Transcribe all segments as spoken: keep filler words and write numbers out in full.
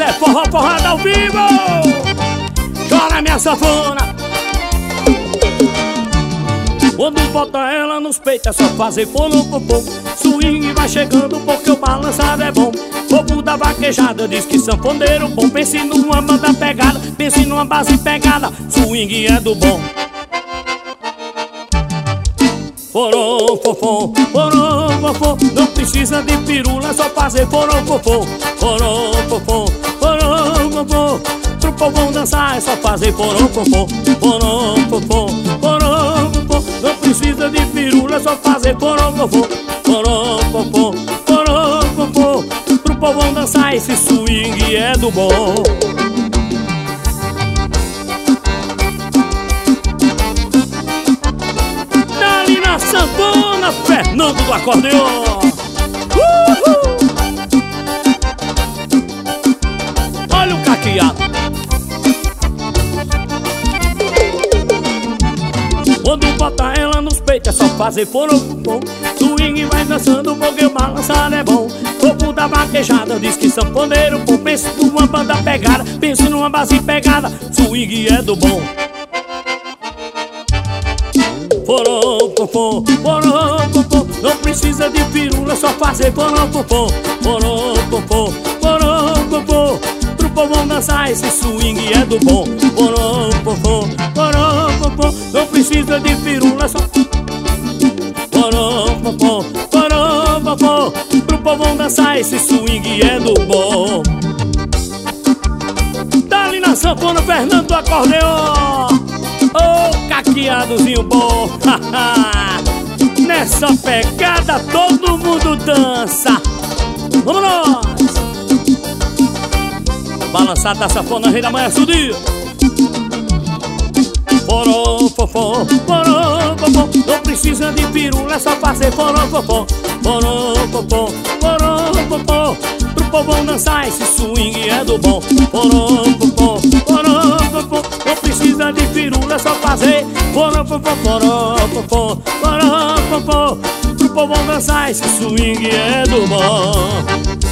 Essa é forró porrada ao vivo. Chora minha sanfona. Quando bota ela nos peitos é só fazer polo popô. Swing vai chegando porque o balançado é bom. Povo da vaquejada diz que sanfoneiro bom. Pense numa banda pegada, pense numa base pegada. Swing é do bom. Porão, fofô, porão, fofô. Não precisa de pirula, é só fazer porão, fofô. Porão, fofô, porão, fofô. Pro povão dançar é só fazer porão, fofô. Porão, fofô, porão, fofô. Não precisa de pirula, é só fazer porão, fofô. Porão, fofô, porão, fofô. Pro povão dançar esse swing é do bom. Dali na sanfona, Fernando do acordeon. Uhul! Olha o caqueado. Quando bota ela nos peitos é só fazer porofofô. Swing vai dançando porque o balançado é bom. Povo da vaquejada diz que sanfoneiro bom. Pense numa banda pegada, pense numa base pegada. Swing é do bom. Porofofô, porofofô. Não precisa de pirula, só fazer porofofô. Porofofô, porofofô. Pro povão dançar esse swing é do bom. Porofofô, porofofô. Não precisa de pirula, só porofofô, porofofô. Pro povão dançar esse swing é do bom. Dali na sanfona, Fernando do acordeon. Ô, oh, caqueadozinho bom. Nessa pegada todo mundo dança. Vamos nós. Balançar da sanfona, rei da manhã, sudia. Porofofô, porofofô. Não precisa de pirula, é só fazer porofofô. Porofofô, porofofô. Pro povão dançar esse swing é do bom. Porofofô, porofofô. Não precisa de pirula, é só fazer porofofô, porofofô, porofofô. Pro povão dançar esse swing é do bom.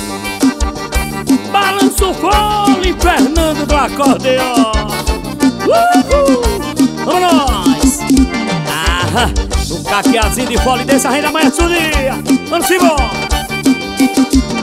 Balança o fole, Fernando do acordeon. Uhul! Vamos nós! Ah, um caqueadinho de fole desse, a rei da manhã do dia. Vamos embora!